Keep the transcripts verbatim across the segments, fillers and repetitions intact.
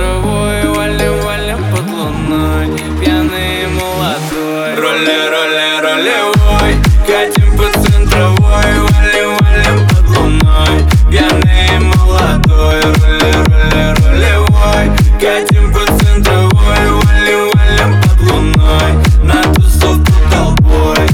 центровой, валим, валим под луной, пьяный и молодой. Роли, роли, ролевой, катим по центровой, валим, валим под луной, пьяный и молодой. Роли, роли, ролевой, катим по центровой, валим, валим под луной, на тусовку толпой.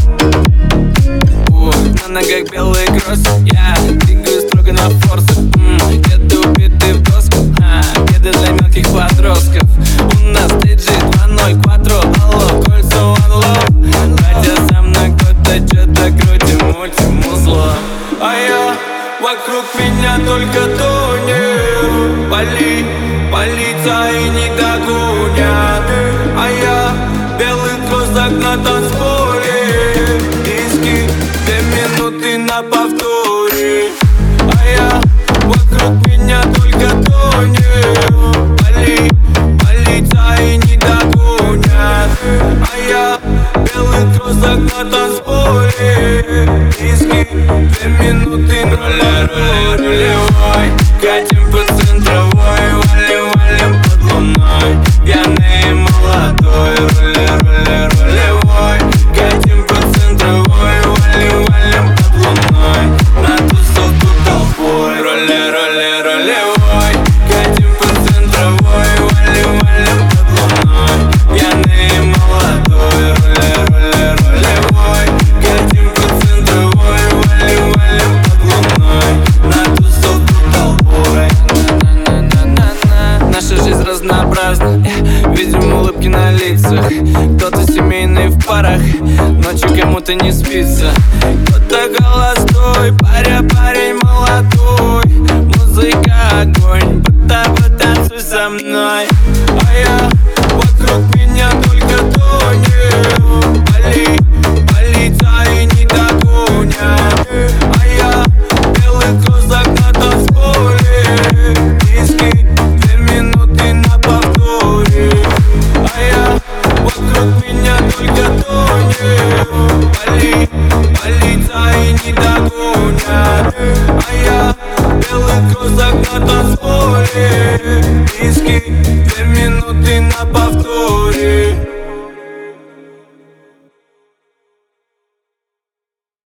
О, на ногах белый кросс, я двигаю строго на форсах. Где-то убитый в досках, а, кеды для мелких подростков. У нас диджей два ноль квадро, алло, кольца one love. Хотя со мной кто-то что-то крутим, мутим узло. А я вокруг меня только тонет. Пали, полиция и не догонят. А я белый кросс на танцполе. Диски, две минуты на повторе. А я вокруг меня только тонет. Пали, полиция и не догонят. А я белый кросс на танцполе. Диски, две минуты на повторе. Ролевой, катим по центровой, валим, валим под луной, пьяный и молодой. Роли, роли, ролевой, катим по центровой, валим, валим под луной, на тусовку толпой. Роли, роли, ролевой, катим по центровой, валим, валим под луной, пьяный и молодой. Роли, роли, ролевой, катим по центровой, валим, валим под луной, на тусовку толпой. На-на-на-на-на. Наша жизнь разнообразна, видим улыбки на лицах. Кто-то семейный в парах, ночью кому-то не спится. Кто-то холостой, паря, парень молодой. Музыка огонь, будто бы танцуй со мной. А я вокруг меня только тонет. Пали, полиция и не догонят. А я белый кросс на танцполе. Диски, две минуты на повторе. А я вокруг меня только тонет. Пали, полиция и не догонят. А я белый кросс